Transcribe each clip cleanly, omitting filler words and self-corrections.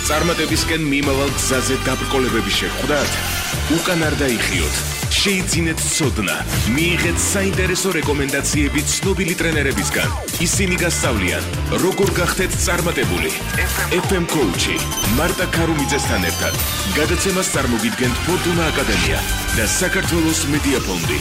წარმატებისკენ მიმავალ გზაზე დაბრკოლებების შეხვდათ, უკან არ დაიხიოთ, შეიძინეთ ცოდნა, მიიღეთ საინტერესო რეკომენდაციები ცნობილი ტრენერებისგან. ისინი გასწავლიან, როგორ გახდეთ წარმატებული. FM Coach-ი მარტა ქარუმიძესთან ერთად გადაცემას წარმოგიდგენთ ფორტუნა აკადემია და საქართველოს მედია ფონდი.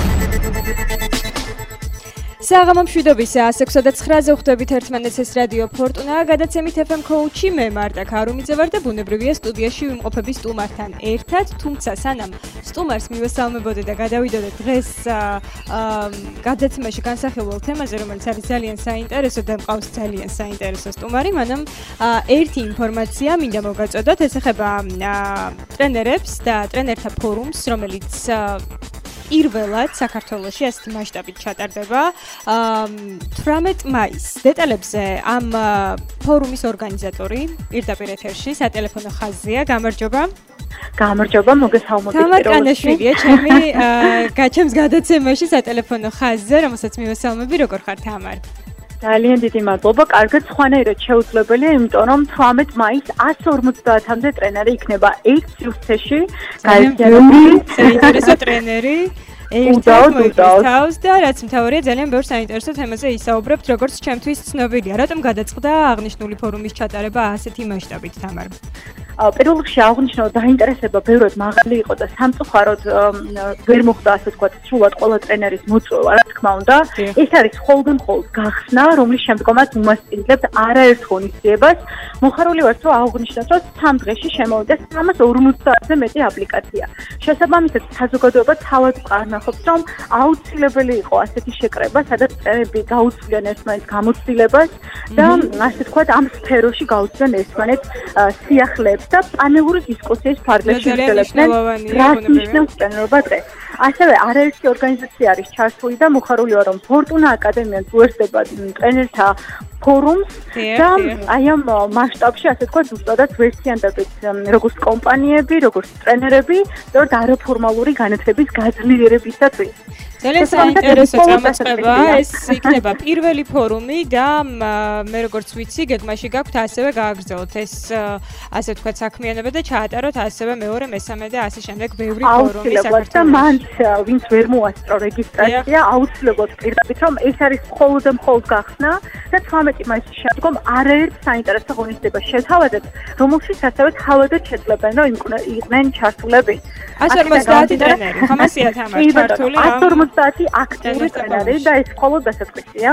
საღამო მშვიდობის 106.9-ზე ხვდებით ერთმანეთს ეს რადიო ფორტუნა გადაცემით FM Coach-ი მე მარტა ქარუმიძე ვარ და ბუნებრივია სტუდიაში ვიმყოფები სტუმართან ერთად, თუმცა სანამ სტუმარს მივესალმებოდე და გადავიდოდე დღეს გადაცემაში განსახილველ თემაზე, რომელიც არის ძალიან საინტერესო და მყავს ძალიან საინტერესო სტუმარი, მანამ ერთი ინფორმაცია მინდა მოგაწოდოთ, ეს ეხება ტრენერებს და ტრენერთა ფორუმს, რომელიც პირველად საქართველოში ასეთი მასშტაბით ჩატარდება 18 მაისს. დეტალებზე ამ ფორუმის ორგანიზატორი პირდაპირ ეთერში სატელეფონო ხაზია. გამარჯობა. გამარჯობა, მოგესალმებით. თამარ კანაშვილია, ჩემი გაჩემს გადაცემაში სატელეფონო ხაზზე, რომელსაც მივესალმები. როგორ ხარ, თამარ? ძალიან დიდი მადლობა. კარგად, სხვანაირად შეუძლებელია, იმიტომ რომ 18 მაისს 150-მდე ტრენერი იქნება ერთ-ერთი გაერთიანებული საინტერესო ტრენერი. და რაც მთავარია, ძალიან ბევრ საინტერესო თემაზე ისაუბრებთ, როგორც ჩემთვის ცნობილია. რატომ გადაწყდა აღნიშნული ფორუმის ჩატარება ასეთი მასშტაბით, თამარ? პირველ რიგში აღნიშნო დაინტერესება ბევრად მაღალი იყო და სამწუხაროდ ვერ მოხდა ასე ვთქვათ სრულად ყველა ტრენერის მოწვევა, რა თქმა უნდა. ეს არის მხოლოდ გახსნა, რომლის შემდგომაც უმასპინძლებთ არაერთ ღონისძიებას. მოხარული ვართ, რომ აღნიშნოთ, რომ 3 დღეში შემოვიდა 350-ზე მეტი აპლიკაცია. შესაბამისად, საზოგადოება თავად ყარნახობს, რომ აუცილებელი იყო ასეთი შეკრება, სადაც ტრენერები გაუცვლიან ერთმანეთს გამოცდილებას და ასე ვთქვათ ამ სფეროში გაუცვლიან ერთმანეთს სიახლეებს და პანელური დისკუსიის ფარგლებში შეძლებდნენ რას ნიშნავს ტრენერობა დღეს. ასევე არაერთი ორგანიზაცია არის ჩართული და მოხარული ვარ, რომ ფორტუნა აკადემიაც უერთდება ტრენერთა ფორუმს და აი ამ მასშტაბში ასე ვთქვათ ზუსტადად ვერთიანდებით როგორც კომპანიები, როგორც ტრენერები, და არაფორმალური განათლების გაძლიერებისათვის. ძალიან საინტერესო წამოწყება, ეს იქნება პირველი ფორუმი და მე როგორც ვიცი, გეგმაში გაქვთ ასევე გააგრძელოთ ეს ასე ვთქვათ საქმიანობა და ჩაატაროთ ასევე მეორე, მესამე და ასე შემდეგ ბევრი ფორუმი საქართველოში. და მან ვინც ვერ მოასწრო რეგისტრაცია, აუცილებლად პირდაპირ რომ ეს არის მხოლოდ გახსნა და 18 მაისის შემდგომ არაერთ საინტერესო ღონისძიება შეთავაზეთ, რომელშიც ასევე თავადაც შეძლებენ, რომ იყვნენ ჩართულები. 150 ტრენერი, ხამასია თამარ ჩართული. 150 აქტიური ტრენერი და ეს მხოლოდ დასაწყისია.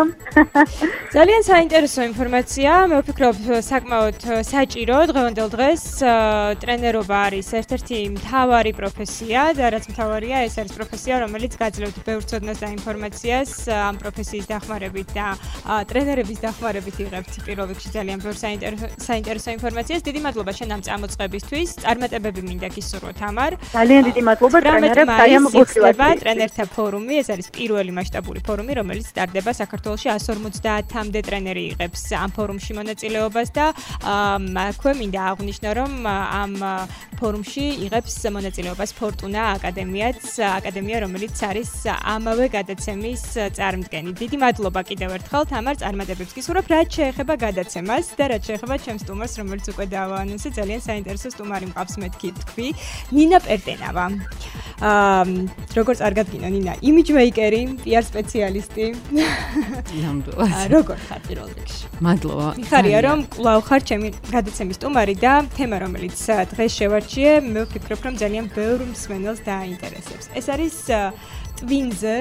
ძალიან საინტერესო ინფორმაცია, მე ვფიქრობ საკმაოდ საჭირო დღევანდელ დღეს ტრენერობა არის ერთ-ერთი მთავარი პროფესია და რაც მთავარია, ეს არის პროფესია, რომელიც გაძლევთ ბევრ ცოდნას და ინფორმაციას ამ პროფესიის დახმარებით და ტრენერების დახმარებით იღებთ პირველ რიგში ძალიან ბევრ საინტერესო ინფორმაციას. დიდი მადლობა შენ ამ წამოწყებისთვის. წარმატებები მინდა გისურვო, თამარ. ძალიან დიდი მადლობა ტრენერებს, ძალიან მოგესალმებით. ტრენერთა ფორუმი, ეს არის პირველი მასშტაბური ფორუმი, რომელიც სტარტდება საქართველოში 150-მდე ტრენერი იღებს ამ ფორუმში მონაწილეობას და აქვე მინდა აღვნიშნო, რომ ამ ფორუმში იღებს მონაწილეობას ფორტუნა აკადემია, რომელიც არის ამავე გადაცემის წარმომადგენელი. დიდი მადლობა კიდევ ერთხელ თამარ, წარმატებებს გისურვებ, რაც შეეხება გადაცემას და რაც შეეხება ჩემს სტუმარს, რომელიც უკვე დაავანონსე, ძალიან საინტერესო სტუმარი მყავს მე თქვი, ნინა პერტენავა. როგორც არ გადგინა ნინა, იმიჯ მეიკერი, PR სპეციალისტი. ნამდვილად. როგორ ხარ პირველ რიგში? მადლობა. მიხარია რომ კვლავ ხარ ჩემი გადაცემის სტუმარი და თემა რომელიც დღეს შევარჩიე, მე ვფიქრობ რომ ძალიან ბევრ მსმენელს დააინტერესებს. ეს არის ტვინზე,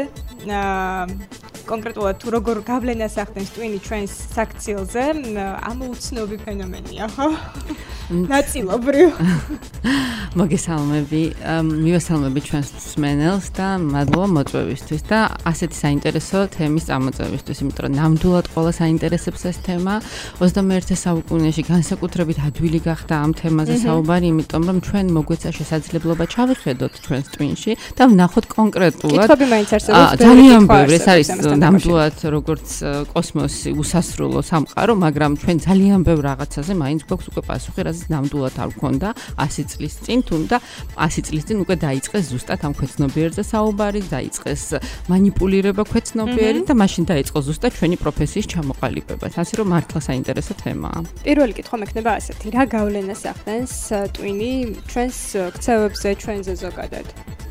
კონკრეტულად თუ როგორ გავლენას ახდენს ტვინი ჩვენს საქციელზე, ამოუცნობი ფენომენია, ხო? ნაწილობრივ. მოგესალმები, მივესალმები ჩვენს მსმენელს და მადლობა მოწვევისთვის და ასეთი საინტერესო თემის წამოწევისთვის, იმიტომ რომ ნამდვილად ყველას აინტერესებს ეს თემა. 21 საუკუნეში განსაკუთრებით ადვილი გახდა ამ თემაზე საუბარი, იმიტომ რომ ჩვენ მოგვეცა შესაძლებლობა ჩავიხედოთ ჩვენს ტვინში და ვნახოთ კონკრეტულად. კითხვები მაინც არსებობს. ძალიან ბევრი, ეს არის ნამდვილად როგორც კოსმოსი უსასრულო სამყარო, მაგრამ ჩვენ ძალიან ბევრ რაღაცაზე მაინც გვაქვს უკვე პასუხი, რაც ნამდვილად არ გქონდა 100 წლის წინ, თუმცა 100 წლის წინ უკვე დაიწყეს ზუსტად ამ ქვეცნობიერზე საუბარი, დაიწყეს მანიპულირება ქვეცნობიერით და მაშინ დაიწყო ზუსტად ჩვენი პროფესიის ჩამოყალიბება. ასე რომ მართლა საინტერესო თემაა. პირველი კითხვა მექნება ასეთი, რა გავლენას ახდენს ტვინი ჩვენს ქცევებზე, ჩვენზე ზოგადად?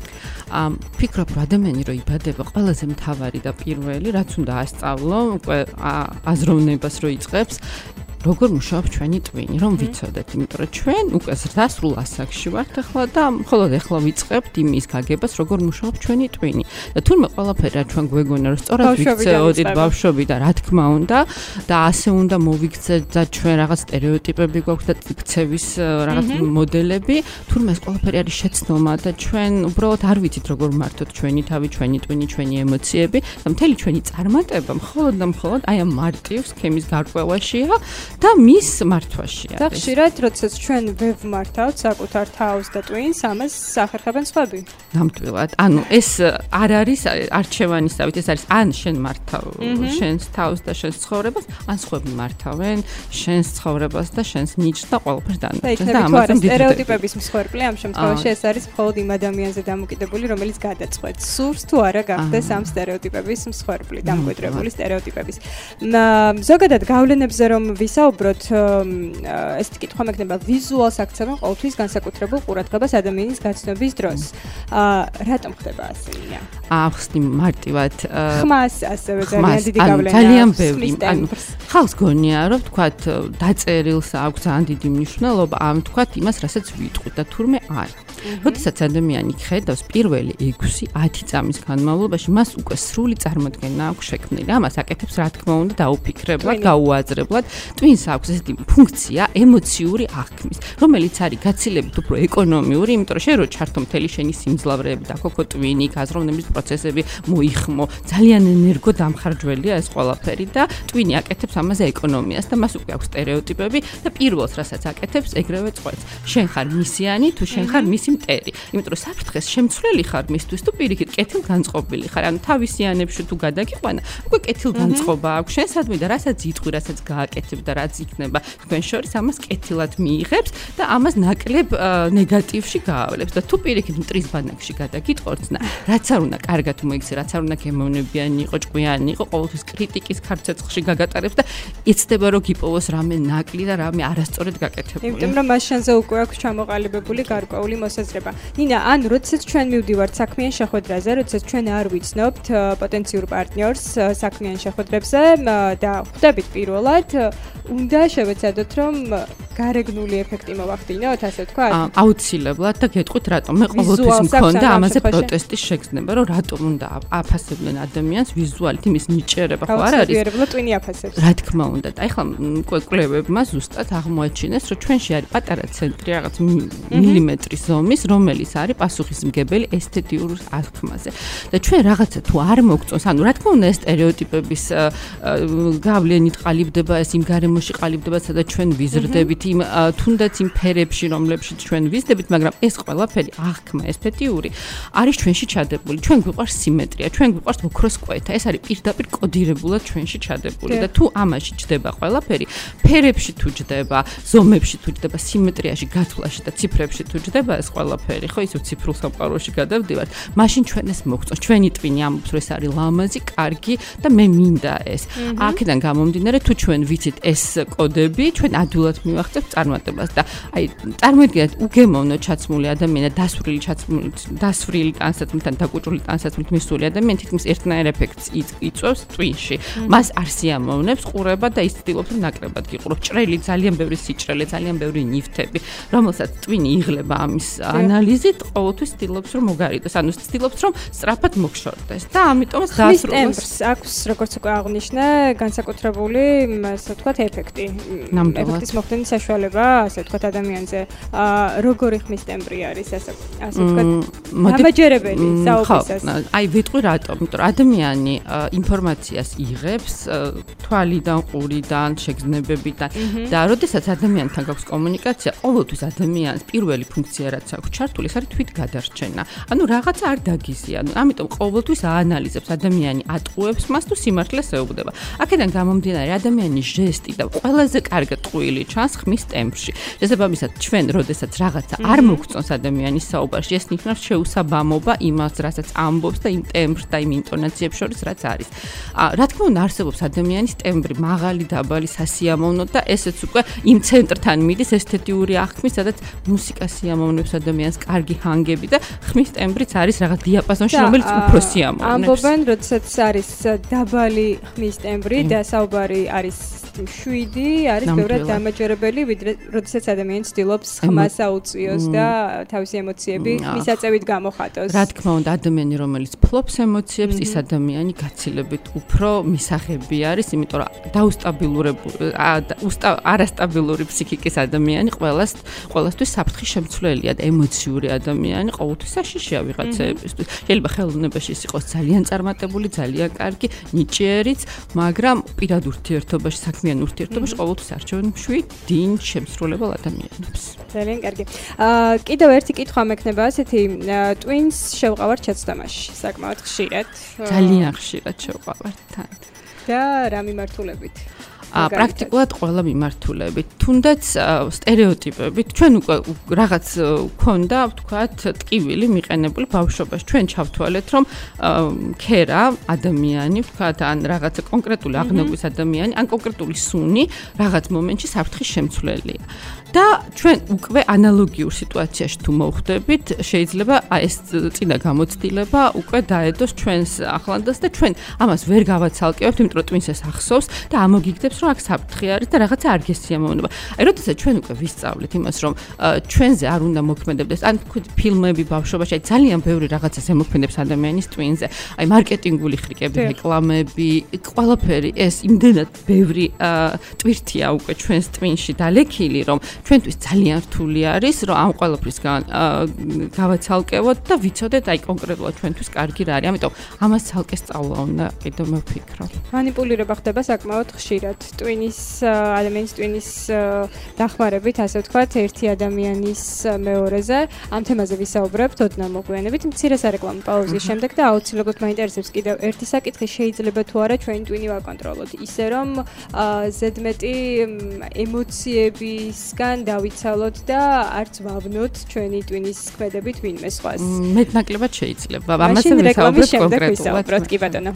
ფიქრობ, რომ ადამიანი რო იბადება, ყველაზე მთავარი და პირველი, რაც უნდა ასწავლო, უკვე აზროვნებას რო იწყებს, როგორ მუშაობს ჩვენი ტვინი, რომ ვიცოდეთ, იმიტომ რომ ჩვენ უკვე ზრდასრულ ასაკში ვართ ახლა და მხოლოდ ახლა ვიწყებთ იმის გაგებას, როგორ მუშაობს ჩვენი ტვინი. და თურმე ყველაფერი რა ჩვენ გვეგონა, რომ სწორად ვიქცეოდით ბავშვები და რა თქმა უნდა და ასე უნდა მოვიქცეთ და ჩვენ რაღაც სტერეოტიპები გვაქვს და ქცევის რაღაც მოდელები, თურმე ეს ყველაფერი არის შეცნობა და ჩვენ უბრალოდ არ ვიცით როგორ მართოთ ჩვენი თავი, ჩვენი ტვინი, ჩვენი ემოციები და მთელი ჩვენი წარმატება მხოლოდ და მხოლოდ აი ამ მარტივ სქემის გარკვევაშია. და მის მართვაშია. და ხშირად, როდესაც ჩვენ ვევმართავთ საკუთარ თავს და ტვინს, ამას ახერხებენ სხვები. ნამდვილად. ანუ ეს არ არის არჩევანისავით, ეს არის ან შენ მართავ შენს თავს და შენს ცხოვრებას, ან სხვები მართავენ შენს ცხოვრებას და შენს ნიჭს და ყველაფერს დანარჩენს და ამაზე სტერეოტიპების მსხვერპლი ამ შემთხვევაში ეს არის მხოლოდ იმ ადამიანზე დამოკიდებული, რომელიც გადაწყვეტს, სურს თუ არა გახდეს ამ სტერეოტიპების მსხვერპლი, დამკვიდრებული სტერეოტიპების. ზოგადად გავლენებზე რომ ვისაუბროთ, ესეთი კითხვა მექნება, ვიზუალს აქცევენ ყოველთვის განსაკუთრებულ ყურადღებას ადამიანის გაცნობის დროს. რატომ ხდება ასე? ახსნი მარტივად ხმას ასევე ძალიან დიდი გავლენა. ძალიან ბევრი. ანუ ხალხს გონია, რომ თქვათ დაწერილს აქვს ძალიან დიდი მნიშვნელობა, ამ თქვათ იმას, რასაც ვიტყვით და თურმე არა. როდესაც ადამიანი ხედავს პირველი 6-10 წამის განმავლობაში, მას უკვე სრული წარმოდგენა აქვს შექმნილი. ამას აკეთებს რა თქმა უნდა დაუფიქრებლად, გაუაზრებლად. ტვინს აქვს ესეთი ფუნქცია ემოციური აღქმის, რომელიც არის გაცილებით უფრო ეკონომიური, იმიტომ რომ შენ რო ჩართო მთელი შენი სიმძლავრეები და ქოქო ტვინი, გაზროვნების პროცესები მოიხმო, ძალიან ენერგო დამხარჯველია ეს ყველაფერი და ტვინი აკეთებს ამაზე ეკონომიას და მას უკვე აქვს სტერეოტიპები და პირველს რასაც აკეთებს, ეგრევე წყვეტს. შენ ხარ მისიანი, თუ შენ ხარ მისი მტერი. იმიტომ რომ საფრთხეს შემცვლელი ხარ მისთვის თუ პირიქით კეთილგანწყობილი ხარ. ანუ თავისიანებში თუ გადაგიყვანა, უკვე კეთილგანწყობა აქვს შენსადმი და რასაც იტყვი, რასაც გააკეთებ და რაც იქნება თქვენ შორის, ამას კეთილად მიიღებს და ამას ნაკლებ ნეგატივში გაავლებს და თუ პირიქით მტრის ბანაკში გადაგიტყორცნა, რაც არ უნდა კარგად მოიქცე, რაც არ უნდა გემოვნებიანი იყო, ჭკვიანი იყო, ყოველთვის კრიტიკის ქარცეცხლში გაგატარებს და იცდება რომ გიპოვოს რამე ნაკლი და რამე არასწორად გაკეთებული. იმიტომ რომ მას შენზე უკვე აქვს ჩამოყალიბებული გარკვეული მოსაზრება. ნინა, ან როდესაც ჩვენ მივდივართ საქმიან შეხვედრაზე, როდესაც ჩვენ არ ვიცნობთ პოტენციურ პარტნიორს საქმიან შეხვედრებზე და ხვდებით პირველად, უნდა შევეცადოთ, რომ გარეგნული ეფექტი მოვახდინოთ, ასე ვთქვათ? აუცილებლად და გეტყვით რატომ. მე ყოველთვის მქონდა ამაზე პროტესტის შეგრძნება, რომ რატომ უნდა აფასებდნენ ადამიანს ვიზუალით, იმის ნიჭერება ხო არ არის? აუცილებლად ტვინი აფასებს. რა თქმა უნდა. და ეხლა კვლევებმა ზუსტად აღმოაჩინეს, რომ ჩვენში არის პატარა ცენტრი, რაღაც მილიმეტრის ზომის, რომელიც არის პასუხისმგებელი ესთეტიურ აღქმაზე. და ჩვენ რაღაცა თუ არ მოგწონს, ანუ რა თქმა უნდა ეს სტერეოტიპების გავლენით ყალიბდება, ეს იმ გარემოში ყალიბდება, სადაც ჩვენ ვიზრდებით, იმ თუნდაც იმ ფერებში, რომლებშიც ჩვენ ვიზრდებით, მაგრამ ეს ყველაფერი აღქმა ესთეტიური არის ჩვენში ჩადებული. ჩვენ გვიყვარს სიმეტრია, ჩვენ გვიყვარს ოქროს კვეთა. ეს არის პირდაპირ კოდირებულად ჩვენში ჩადებული და თუ ამაში ჯდება ყველაფერი, ფერებში თუ ჯდება, ზომებში თუ ჯდება, სიმეტრიაში, გათვლაში და ციფრებში თუ ჯდება ეს ყველაფერი, ხო, ისე ციფრულ სამყაროში გადავდივართ, მაშინ ჩვენ ეს მოგწონს. ჩვენი ტვინი ამბობს, რომ ეს არის ლამაზი, კარგი და მე მინდა ეს. აქედან გამომდინარე, თუ ჩვენ ვიცით ეს კოდები, ჩვენ ადვილად მივახცევთ წარმატებას და აი წარმოიდგინეთ უგემოვნო ჩაცმული ადამიანი, დასვრილი ტანსაცმლთან დაკუჭული ტანსაცმლით მისული ადამიანი თითქმის ერთნაირ ეფექტს იწვევს ტვინში. მას არ სიამოვნებს ყურება და ის ცდილობს რომ ნაკლებად გიყუროს. ჭრელი, ძალიან ბევრი სიჭრელე, ძალიან ბევრი ნივთები, რომელსაც ტვინი იღლება ამის ანალიზით, ყოველთვის ცდილობს რომ მოგარიდოს, ანუ ცდილობს რომ სწრაფად მოგშორდეს და ამიტომაც დაასრულოს. აქვს როგორც უკვე აღნიშნე, განსაკუთრებული, ასე ვთქვათ, ეფექტი. ეფექტის მოხდენის საშუალება. საშუალება, ასე ვთქვათ, ადამიანზე როგორი ხმის ტემბრი არის, ასე ვთქვათ, დამაჯერებელი საუბრისას. აი ვიტყვი რატომ? იმიტომ რომ ადამიანი ინფორმაციას იღებს თვალიდან, ყურიდან, შეგრძნებებიდან და როდესაც ადამიანთან გაქვს კომუნიკაცია, ყოველთვის ადამიანს პირველი ფუნქცია რაც აქვს ჩართული, ეს არის თვითგადარჩენა. ანუ რაღაცა არ დაგიზია. ამიტომ ყოველთვის აანალიზებს ადამიანი ატყუებს მას თუ სიმართლეს ეუბნება. აქედან გამომდინარე ადამიანის ჟესტი და ყველაზე კარგად ტყუილი ჩანს ხმის ტემბრში. შესაბამისად, ჩვენ როდესაც რაღაცა არ მოგწონს ადამიანის საუბარში, ეს ნიშნავს შეუსაბამობა იმას, რასაც ამბობს და იმ ტემბრს და იმ ინტონაციებს შორის რაც არის. რა თქმა უნდა, არსებობს ადამიანის ტემბრი, მაღალი, დაბალი, სასიამოვნო და ესეც უკვე იმ ცენტრთან მიდის ესთეტიური აღქმის, სადაც მუსიკა სიამოვნებს ადამიანს, კარგი ჰანგები და ხმის ტემბრიც არის რაღაც დიაპაზონში, რომელიც უფრო სიამოვნებს. ამბობენ, როდესაც არის დაბალი ხმის ტემბრი და საუბარი არის 7 არის ბევრად დამაჯერებელი, ვიდრე როდესაც ადამიანი ცდილობს ხმას აუწიოს და თავისი ემოციები მისაწევით გამოხატოს. რა თქმა უნდა, ადამიანი რომელიც ფლობს ემოციებს, ის ადამიანი გაცილებით უფრო მისაღები არის, იმიტომ რომ არასტაბილური ფსიქიკის ადამიანი ყველასთვის საფრთხის შემცვლელია და ემოციური ადამიანი ყოველთვის საშიშია ვიღაცეებისთვის. შეიძლება ხელოვნებაში ის იყოს ძალიან წარმატებული, ძალიან კარგი, ნიჭიერიც, მაგრამ პირად ურთიერთობაში საქმიან ურთიერთობაში ყოველთვის არჩევენ მშვიდ, დინჯ, შემსრულებელ ადამიანებს. ძალიან კარგი. კიდევ ერთი კითხვა მექნება ასეთი, ტვინს შევყავართ ჩაცდამაში, საკმაოდ ხშირად. ძალიან ხშირად შევყავართ თან. და რა მიმართულებით? პრაქტიკულად ყველა მიმართულებით, თუნდაც სტერეოტიპებით, ჩვენ უკვე რაღაც ქონდა, ვთქვათ, ტკივილი მიყენებული ბავშვობაში. ჩვენ ჩავთვალეთ, რომ ქერა ადამიანი, ვთქვათ, ან რაღაცა კონკრეტული აღნაგვის ადამიანი, ან კონკრეტული სუნი რაღაც მომენტში საფრთხის შემცვლელია. და ჩვენ უკვე ანალოგიურ სიტუაციაში თუ მოვხვდებით, შეიძლება ეს წინა გამოცდილება უკვე დაედოს ჩვენს ახლანდას და ჩვენ ამას ვერ გავაცალკევებთ, იმიტომ რომ ტვინს ეს ახსოვს და ამოგიგდებს, რომ აქ საფრთხე არის და რაღაცა არ გესიამოვნება. აი, როდესაც ჩვენ უკვე ვისწავლეთ იმას, რომ ჩვენზე არ უნდა მოქმედებდეს, ან ფილმები ბავშვობაში, აი ძალიან ბევრი რაღაცას ემოქმედებს ადამიანის ტვინზე. აი, მარკეტინგული ხრიკები, რეკლამები, ყველაფერი ეს იმდენად ბევრი ტვირთია უკვე ჩვენს ტვინში დალექილი, რომ ჩვენთვის ძალიან რთული არის, რომ ამ ყველაფრისგან გავაცალკევოთ და ვიცოდეთ, აი კონკრეტულად ჩვენთვის კარგი რა არის. ამიტომ ამას ცალკე სწავლა უნდა კიდევ მოვფიქრო. მანიპულირება ხდება საკმაოდ ხშირად. ადამიანის ტვინის დახმარებით, ასე ვთქვათ, ერთი ადამიანის მეორეზე. ამ თემაზე ვისაუბრებთ ოდნა მოგვიანებით. მცირე სარეკლამო პაუზის შემდეგ და აუცილებლად მაინტერესებს კიდევ ერთი საკითხი, შეიძლება თუ არა ჩვენი ტვინი ვაკონტროლოთ, ისე რომ ზედმეტი ემოციებისგან დავიცალოთ და არც ვავნოთ ჩვენი ტვინის ქმედებით ვინმე სხვას. მეტნაკლებად შეიძლება. ამაზე ვისაუბრებთ კონკრეტულად. კი ბატონო.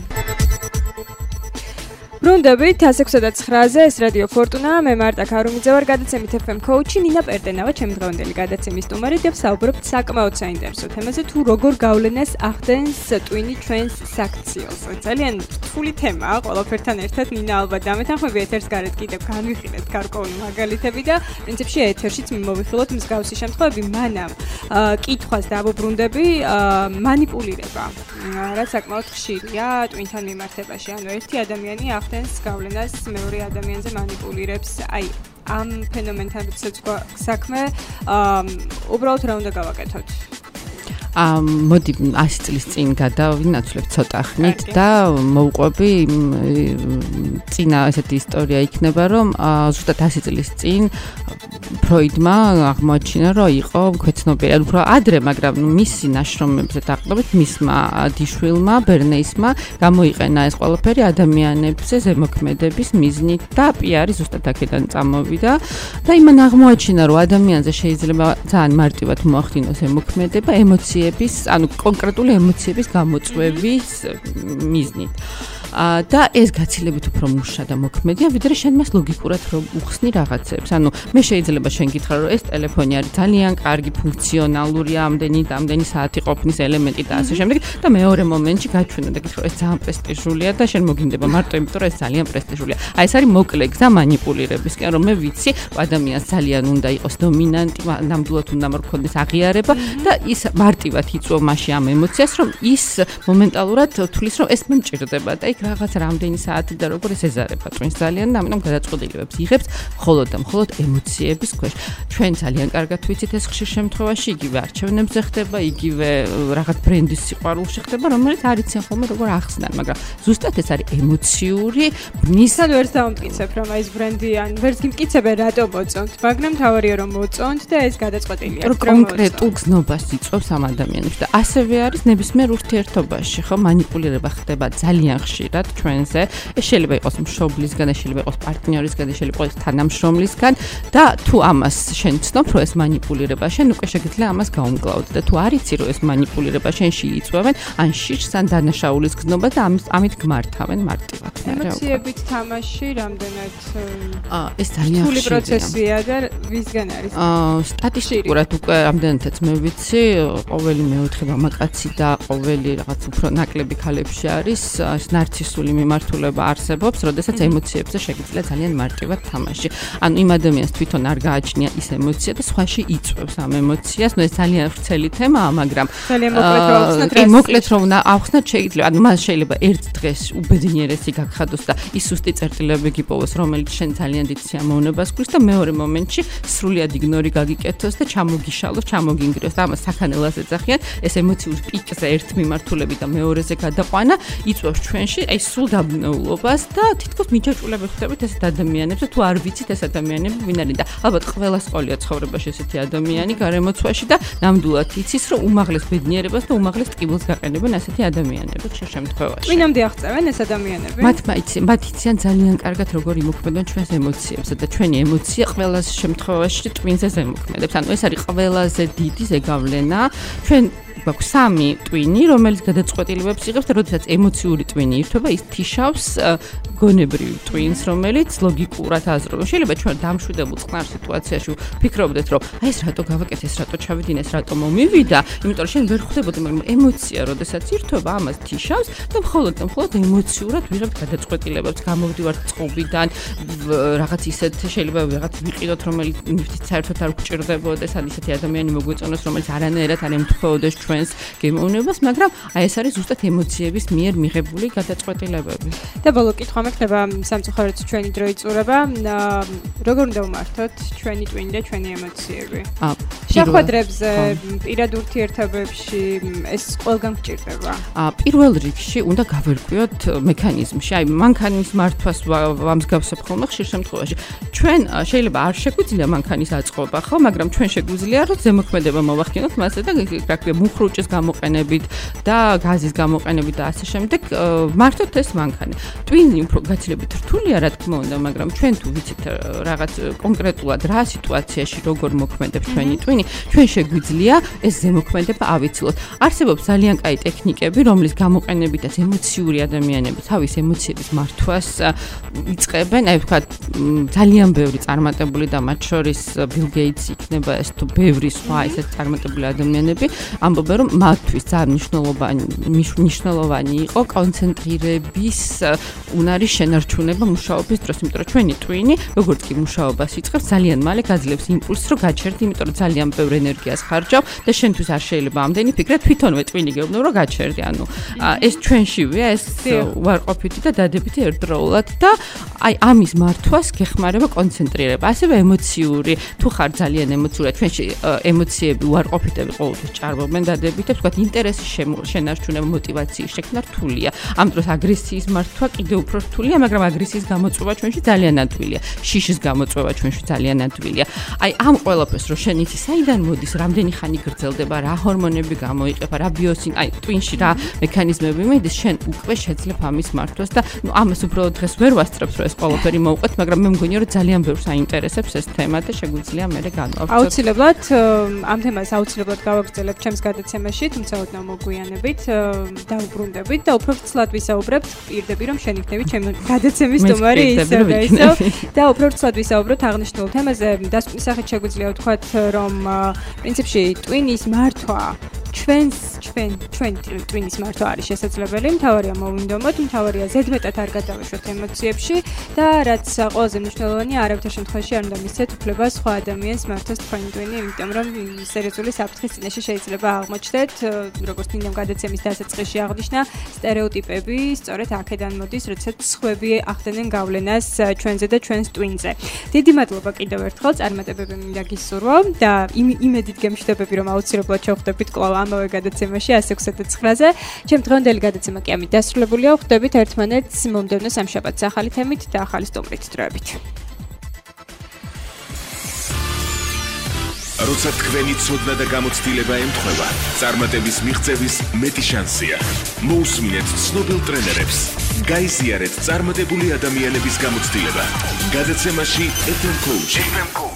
ბრუნდებით 106.9-ზე ეს რადიო ფორტუნა, მე მარტა ქარუმიძე ვარ, გადაცემით FM კოუჩი ნინა პერტენავა, ჩემი დღევანდელი გადაცემის სტუმარი და ვსაუბრობთ საკმაოდ საინტერესო თემაზე, თუ როგორ გავლენას ახდენს ტვინი ჩვენს საქციელს. ძალიან რთული თემაა, ყველაფერთან ერთად ნინა ალბათ დამეთანხმები ეთერს გარეთ კიდევ განვიხილეთ გარკვეული მაგალითები და პრინციპში ეთერშიც მიმოვიხილოთ მსგავსი შემთხვევები, მანამ კითხვას დავუბრუნდები, მანიპულირება. რაც საკმაოდ ხშირია ტვინთან მიმართებაში, ანუ ერთი ადამიანი ახდენს გავლენას მეორე ადამიანზე მანიპულირებს. აი, ამ ფენომენთან როდესაც საქმე, უბრალოდ რა უნდა გავაკეთოთ? მოდი 100 წლის წინ გადავინაცვლებ ცოტა ხნით და მოვყვები წინა ესეთი ისტორია იქნება, რომ ზუსტად 100 წლის წინ ფროიდმა აღმოაჩინა, რომ იყო ქვეცნობიერი, უფრო ადრე, მაგრამ მისი ნაშრომებზე დაყრდნობით მისმა დიშვილმა, ბერნეისმა გამოიყენა ეს ყველაფერი ადამიანებზე ზემოქმედების მიზნით და პიარი ზუსტად აქედან წამოვიდა და იმან აღმოაჩინა, რომ ადამიანზე შეიძლება ძალიან მარტივად მოახდინოს ზემოქმედება, ემოციების, ანუ კონკრეტული ემოციების გამოწვევის მიზნით. და ეს გაცილებით უფრო მუშა და მოქმედია, ვიდრე შენ მას ლოგიკურად რომ უხსნი რაღაცებს. ანუ მე შეიძლება შენ გითხრა, რომ ეს ტელეფონი არის ძალიან კარგი, ფუნქციონალური, ამდენი საათი ყოფნის ელემენტი და ასე შემდეგ და მეორე მომენტში გაჩვენა და გითხრა, ეს ძალიან პრესტიჟულია და შენ მოგინდება მარტო იმიტომ, რომ ეს ძალიან პრესტიჟულია. აი ეს არის მოკლე გზა მანიპულირებისკენ, რომ მე ვიცი, ადამიანს ძალიან უნდა იყოს დომინანტი, ნამდვილად უნდა მორქონდეს აღიარება და ის მარტივად იწვევ მასში ამ ემოციას, რომ ის მომენტალურად თulis, რომ ეს მე მჭირდება და იქ რაღაც რამდენი საათი და როგორ ეს ეზარება twins ძალიან და ამიტომ გადაწყვეტილებებს იღებს მხოლოდ და მხოლოდ ემოციების ქვეშ. ჩვენ ძალიან კარგად ვიცით ეს ხშირ შემთხვევაში იგივე არჩევნებზე ხდება, იგივე რაღაც ბრენდის სიყვარულში ხდება, რომელიც არ იციან ხოლმე როგორ ახსნან, მაგრამ ზუსტად ეს არის ემოციური ბნის. სად ვერც დავმტკიცებ, რომ აი ეს ბრენდი ან ვერც გიმტკიცებენ რატო მოწონთ, მაგრამ თავარია რომ მოწონთ და ეს გადაწყვეტილია. კონკრეტულ გზნობას იწვევს ამ ადამიანებს და ასევე არის ნებისმიერ ურთიერთობაში, ხო, манипуლირება ხდება ძალიან ხშირად ჩვენზე. ეს შეიძლება იყოს მშობლისგან, ეს შეიძლება იყოს პარტნიორისგან, ეს შეიძლება იყოს თანამშრომლისგან და თუ ამას შენ ცნობ, რომ ეს манипуლირება შენ უკვე შეგიძლია ამას გაუმკლავოთ და თუ არ იცი რომ ეს манипуლირება შენში იწვევენ, ან შიშს ან დანაშაულის გზნობა და ამით გმართავენ მარტივად. ემოციებით თამაში რამდენად ეს ძალიან რთული პროცესია და ვისგან არის? სტატისტიკურად უკვე რამდენადაც მე ვიცი, ყოველი მეოთხე მამაკაცი და ყოველი რაღაც უფრო ნაკლები ქალებში არის ნარცისული მიმართულება არსებობს, როდესაც ემოციებზე შეგიძლია ძალიან მარტივად თამაში. ანუ იმ ადამიანს თვითონ არ გააჩნია ის ემოცია და სხვაში იწვევს ამ ემოციას. ნუ ეს ძალიან ვრცელი თემაა, მაგრამ ძალიან მოკლედ რომ ავხსნათ შეიძლება, ანუ მას შეიძლება ერთ დღეს უბედნიერესი გაგხადოს და ის სუსტი წერტილები გიპოვოს, რომელიც შენ ძალიან დიდ სიამოვნებას გვრის და მეორე მომენტში სრულიად იგნორი გაგიკეთოს და ჩამოგიშალოს, ჩამოგინგრიოს და ამას საქანელას ეძახიან. ეს ემოციური პიკზე ერთ მიმართულები და მეორეზე გადაყვანა იწვევს ჩვენში აი სულ დაბნეულობას და თითქოს მიჯაჭვულები ხდებით ესეთ ადამიანებს და თუ არ ვიცით ეს ადამიანები ვინ არის და ალბათ ყველა სკოლია ცხოვრებაში ესეთი ადამიანი გარემოცვაში და ნამდვილად იცის რომ უმაღლეს ბედნიერებას და უმაღლეს ტკივილს გაყენებენ ასეთი ადამიანები ხშირ შემთხვევაში. ვინამდე აღწევენ ეს ადამიანები? მათ იციან ძალიან კარგად როგორ იმოქმედონ ჩვენს ემოციებზე და ჩვენი ემოცია ყველაზე შემთხვევაში twins-ზე ზემოქმედებს. ანუ ეს არის ყველაზე დიდი ზეგავლენა. ჩვენ გვაქვს 3 twin-ი, რომელიც გადაწყვეტილებებს იღებს და როდესაც ემოციური twin-ი ირთვება, ის თიშავს გონებრივ twins, რომელიც ლოგიკურად აზრობს. შეიძლება ჩვენ დამშვიდებულ წყნარ სიტუაციაში ვფიქრობდეთ, რომ აი ეს რატო გავაკეთე, ეს რატო ჩავიდინე, ეს რატო მომივიდა, იმიტომ რომ შენ ვერ ხვდებოდი, მაგრამ ემოცია როდესაც ირთვება, ამას თიშავს და მხოლოდ ემოციურად ვიღებთ გადაწყვეტილებებს, გამოვდივართ წყობიდან, რაღაც ისეთ შეიძლება რაღაც ვიყიდოთ, რომელიც ნივთით საერთოდ არ გვჭირდებოდეს, ან ისეთი ადამიანი მოგვეწონოს, რომელიც არანაირად არ ემთხვეოდეს ჩვენს გემოვნებას, მაგრამ აი ეს არის ზუსტად ემოციების მიერ მიღებული გადაწყვეტილებები. და ბოლო კითხვა მექნება სამწუხაროდ ჩვენი დრო იწურება. როგორ უნდა ვმართოთ ჩვენი twin და ჩვენი ემოციები? შეხვედრებზე, პირად ურთიერთობებში ეს ყველგან გვჭირდება. პირველ რიგში უნდა გავერკვიოთ მექანიზმში. აი მანქანის მართვას ვამსგავსებ ხოლმე ხშირ შემთხვევაში. ჩვენ შეიძლება არ შეგვიძლია მანქანის აწყობა, ხო, მაგრამ ჩვენ შეგვიძლია რომ ზემოქმედება მოვახდინოთ მასზე და რა ქვია მუხრუჭის გამოყენებით და გაზის გამოყენებით და ასე შემდეგ მართოთ ეს მანქანა. twin-ი უფრო გაცილებით რთულია, რა თქმა უნდა, მაგრამ ჩვენ თუ ვიცით რაღაც კონკრეტულად რა სიტუაციაში როგორ მოქმედებს ჩვენი twin-ი, ჩვენ შეგვიძლია ეს ზემოქმედება ავიცილოთ. არსებობს ძალიან კაი ტექნიკები, რომლის გამოყენებითაც ემოციური ადამიანები თავის ემოციების მართვას იწყებენ. აი ვთქვათ, ძალიან ბევრი წარმატებული და მათ შორის Bill Gates იქნება ეს თუ ბევრი სხვა ესეთ წარმატებული ადამიანები ამბობენ, რომ მათთვის ძალიან მნიშვნელოვანი იყო კონცენტრირების უნარის შენარჩუნება მუშაობის დროს, იმიტომ რომ ჩვენი twin-ი, როგორც კი მუშაობას იწყებს, ძალიან მალე გაძლევს იმპულსს, რომ გაჩერდი, იმიტომ რომ ძალიან ბევრ ენერგიას ხარჯავ და შენთვის არ შეიძლება ამდენი ფიქრა, თვითონვე twin-ი გეუბნებ, რომ გაჩერდი. ანუ ეს ჩვენშივეა, ეს უარყოფითი და დადებითი ერთდროულად და აი ამის მართვას გეხმარება კონცენტრირება. ასევე ემოციური, თუ ხარ ძალიან ემოციური, ჩვენში ემოციები უარყოფითები ყოველთვის ჭარბობენ დადებითებს, ვთქვათ, ინტერესის შენარჩუნება, მოტივაციის შექმნა რთულია. ამ დროს აგრესიის მართვა კიდევ უფრო რთულია, მაგრამ აგრესიის გამოწვევა ჩვენში ძალიან ადვილია. შიშის გამოწვევა ჩვენში ძალიან ადვილია. აი ამ ყველაფერს რო შენ იცი, საიდან მოდის, რამდენი ხანი გრძელდება, რა ჰორმონები გამოიყება, რა ბიოსინ, აი twin-ში რა მექანიზმები მიდის, შენ უკვე შეძლებ ამის მართვას და ნუ ამას უბრალოდ დღეს ვერ ვასწრებს, რომ ეს ყველაფერი მოვყვეთ, მაგრამ მე მგონია, რომ ძალიან ბევრს აინტერესებს ეს თემა და შეგვიძლია მე განვავრცელოთ. აუცილებლად ამ თემას აუცილებლად გავაგრძელებთ ჩემს გადაცემაში, თუმცა ოდნავ მოგვიანებით დავუბრუნდებით და უფრო ცლად ვისაუბრებთ, პირდები რომ შენ იქნები ჩემი გადაცემის სტუმარი ისევ და უფრო ცლად ვისაუბროთ აღნიშნულ თემაზე. დასკვნის სახით შეგვიძლია ვთქვათ, რომ პრინციპში twin-ის მართვა ჩვენ ტვინის მართვა არის შესაძლებელი, მთავარია მოვინდომოთ, მთავარია ზედმეტად არ გადავეშვოთ ემოციებში და რაც ყველაზე მნიშვნელოვანია, არავითარ შემთხვევაში არ უნდა მისცეთ უფლება სხვა ადამიანს მართოს თქვენი ტვინი, იმიტომ რომ სერიოზული საფრთხის წინაშე შეიძლება აღმოჩნდეთ, როგორც ნინამ გადაცემის დასაწყისში აღნიშნა, სტერეოტიპები სწორედ აქედან მოდის, როდესაც სხვები ახდენენ გავლენას ჩვენზე და ჩვენს ტვინზე. დიდი მადლობა კიდევ ერთხელ, წარმატებები მინდა გისურვო და იმედით გემშვიდობები, რომ აუცილებლად შევხვდებით კვლავ ამავე გადაცემაში 169-ზე. ჩემი დღევანდელი გადაცემა კი ამით დასრულებულია. ვხვდებით ერთმანეთს მომდევნო სამშაბათს ახალი თემით და ახალი სტუმრით. დროებით. როცა თქვენი ცოდნა და გამოცდილება ემთხვევა, წარმატების მიღწევის მეტი შანსია. მოусმინეთ ცნობილ ტრენერებს. გაიზიარეთ წარმატებული ადამიანების გამოცდილება. გადაცემაში FM Coach.